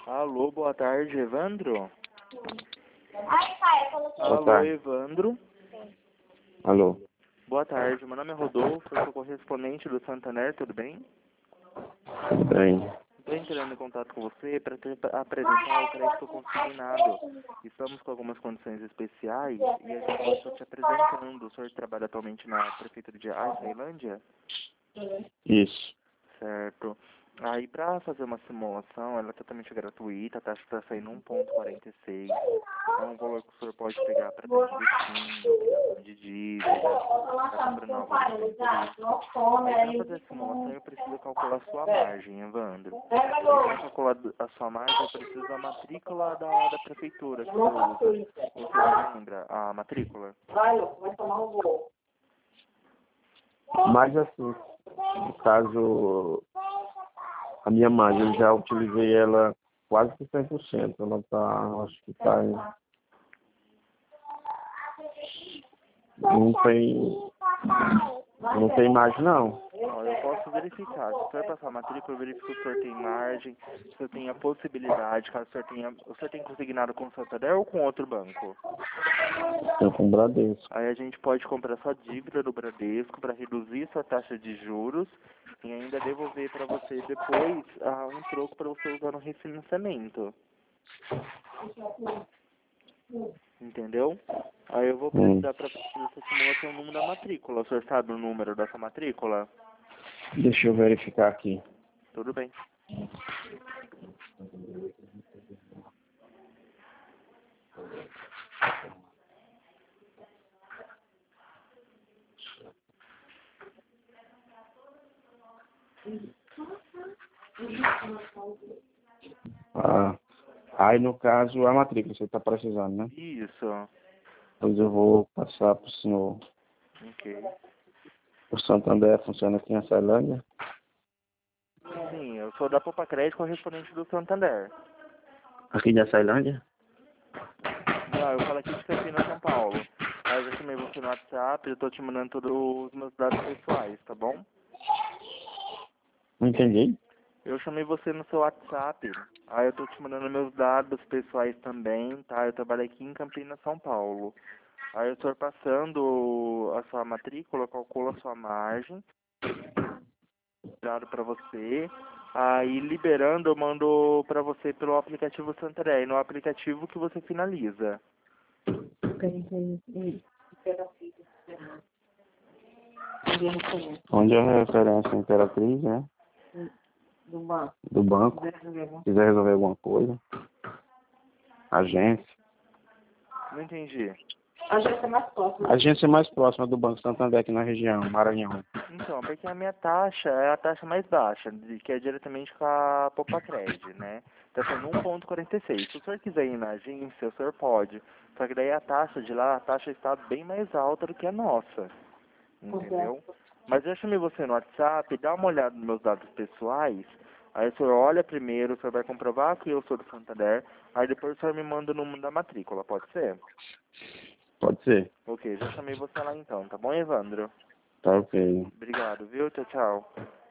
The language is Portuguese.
Alô, boa tarde, Evandro? Boa Alô, tarde. Evandro? Alô. Boa tarde, meu nome é Rodolfo, eu sou correspondente do Santander, tudo bem? Tudo bem? Estou entrando em contato com você para apresentar o crédito consignado. Estamos com algumas condições especiais e a gente está te apresentando. O senhor trabalha atualmente na Prefeitura de Açailândia? Isso. Certo. Aí, para fazer uma simulação, ela é totalmente gratuita, a taxa está saindo 1,46. É um valor que o senhor pode pegar para ter investindo, quitação de dívida, está comprando algo ali por isso. Aí, para fazer a simulação, eu preciso calcular a sua margem, Evandro. E para calcular a sua margem, eu preciso da matrícula da prefeitura que você usa. Você lembra a matrícula? Mas assim, no caso, a minha margem, eu já utilizei ela quase que 100%. Ela tá, acho que tá em... Não tem mais não. Olha, eu posso verificar. Se o senhor passar a matrícula, eu verifico se o senhor tem margem, se o senhor tem a possibilidade, caso o senhor tenha consignado com o Santander ou com outro banco. Estou com o Bradesco. Aí a gente pode comprar sua dívida do Bradesco para reduzir sua taxa de juros e ainda devolver para você depois um troco para você usar no refinanciamento. Entendeu? Aí eu vou precisar para essa simulação o número da matrícula. O senhor sabe o número dessa matrícula? Deixa eu verificar aqui. Tudo bem. Aí no caso, a matrícula você está precisando, né? Isso. Pois eu vou passar para o senhor. Ok. O Santander funciona aqui em Açailândia? Sim, eu sou da Poupa Crédito, correspondente do Santander. Aqui de Açailândia? Não, eu falo aqui de Campinas, São Paulo. Aí eu já chamei você no WhatsApp, eu tô te mandando todos os meus dados pessoais, tá bom? Não entendi. Eu chamei você no seu WhatsApp, aí eu tô te mandando meus dados pessoais também, tá? Eu trabalho aqui em Campinas, São Paulo. Aí eu estou passando a sua matrícula, calculo a sua margem, dado para você. Aí liberando, eu mando para você pelo aplicativo Santander, no aplicativo que você finaliza. Onde é a referência Imperatriz, né? Do banco. Quiser resolver alguma coisa. Agência. Não entendi. A agência mais próxima do Banco Santander aqui na região, Maranhão. Então, porque a minha taxa é a taxa mais baixa, que é diretamente com a Poupa Crédito, né? Tá sendo 1,46. Se o senhor quiser ir na agência, o senhor pode. Só que daí a taxa de lá, a taxa está bem mais alta do que a nossa. Entendeu? Mas eu chamei você no WhatsApp, dá uma olhada nos meus dados pessoais, aí o senhor olha primeiro, o senhor vai comprovar que eu sou do Santander, aí depois o senhor me manda o número da matrícula, pode ser? Pode ser. Ok, já chamei você lá então, tá bom, Evandro? Tá ok. Obrigado, viu? Tchau, tchau.